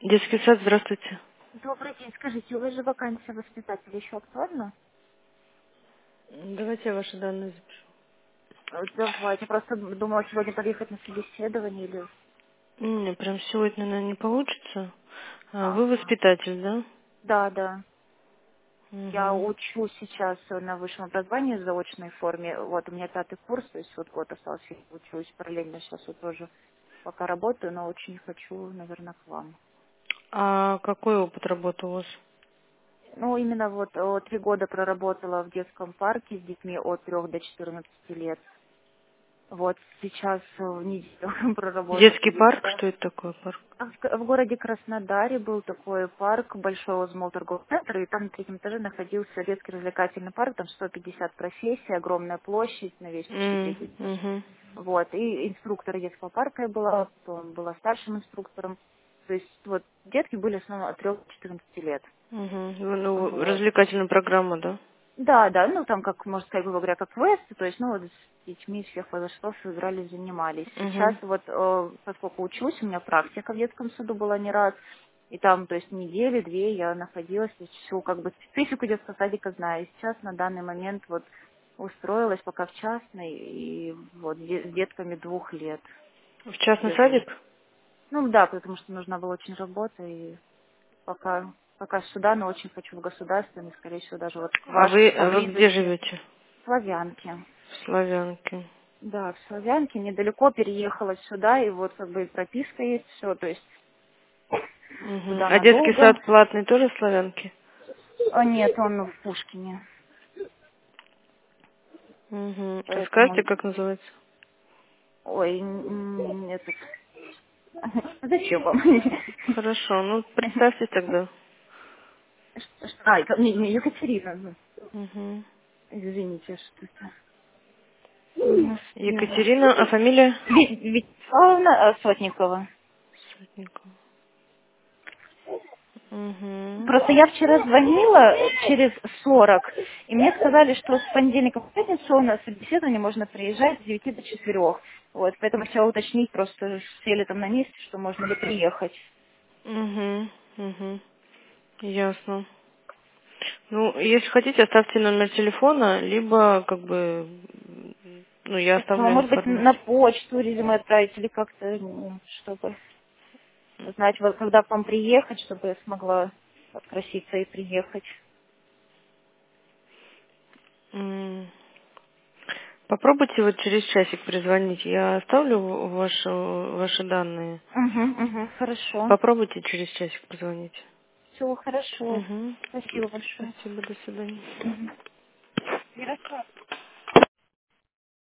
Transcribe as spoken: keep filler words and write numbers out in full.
Детский сад, здравствуйте. Добрый день. Скажите, у вас же вакансия воспитателя еще актуальна? Давайте я ваши данные запишу. Э, Давайте. Просто думала сегодня подъехать на собеседование или... Не, прям сегодня, наверное, не получится. А, Вы Ага. воспитатель, да? Да, да. Я Угу. учусь сейчас на высшем образовании в заочной форме. Вот у меня пятый курс, то есть вот год остался, я учусь параллельно сейчас вот тоже пока работаю, но очень хочу, наверное, к вам. А какой опыт работы у вас? Ну, именно вот э, три года проработала в детском парке с детьми от трех до четырнадцати лет. Вот сейчас э, неделю проработала Детский парк? где-то. Что это такое парк? А В, в городе Краснодаре был такой парк, большой Озмол торговый центр, и там на третьем этаже находился детский развлекательный парк, там сто пятьдесят профессий, огромная площадь на весь почти М, третий этаж. Угу. Вот, и инструктор детского парка я была, потом была старшим инструктором. То есть вот детки были в основном от трёх до четырнадцати лет. Угу. Ну, Вот. развлекательная программа, да? Да, да, ну там, как можно сказать, грубо говоря, как квесты, то есть, ну, вот с детьми всех возрастов играли, занимались. Сейчас Угу. вот, э, поскольку учусь, у меня практика в детском саду была не раз, и там, то есть, недели, две я находилась, то есть, всю, как бы, специфику детского садика знаю. И сейчас, на данный момент, вот, устроилась пока в частной, и вот, де- с детками двух лет В частный сижу. садик? Ну, да, потому что нужна была очень работа, и пока, пока сюда, но очень хочу в государственный, скорее всего, даже вот А ваш вы, а вы где поблизости. живете? Славянки. В Славянке. Да, в Славянке, недалеко переехала сюда, и вот как бы и прописка есть, все, то есть Угу. туда А детский надолго. сад платный тоже в Славянке? А нет, он в Пушкине, Угу. А скажете, поэтому, как называется? ой, м, м, этот, зачем вам? Хорошо, ну представьте тогда. Что- что- А, Ека- не, не, Екатерина, ну, Угу. извините, что-то. Господи. Екатерина, а фамилия? Ви- Вячеславовна а, Сотникова. Сотникова. Угу. Просто я вчера звонила через сорок, и мне сказали, что с понедельника по пятницу на собеседование можно приезжать с девяти до четырех. Вот, поэтому хотела уточнить, просто сели там на месте, что можно ли приехать. Угу. Угу. Ясно. Ну, если хотите, оставьте номер телефона, либо как бы, ну, я Ну, оставляю может быть, на информацию. почту резюме отправить или как-то, м, чтобы знать, вот, когда к вам приехать, чтобы я смогла отпроситься и приехать. М. Попробуйте вот через часик перезвонить. Я оставлю ваши, ваши данные. Угу, угу, хорошо. Попробуйте через часик позвонить. Все хорошо. Угу. Спасибо большое. Спасибо, до свидания. Мгм. Ярослав.